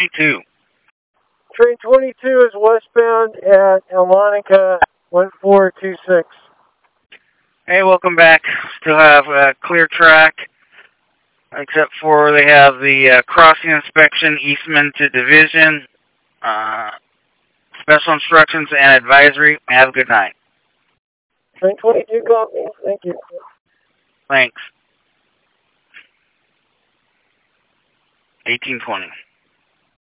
22. Train 22 is westbound at Elonica 1426. Hey, welcome back. Still have a clear track, except for they have the crossing inspection, Eastman to Division, special instructions and advisory. Have a good night. Train 22 copies. Thank you. Thanks. 1820.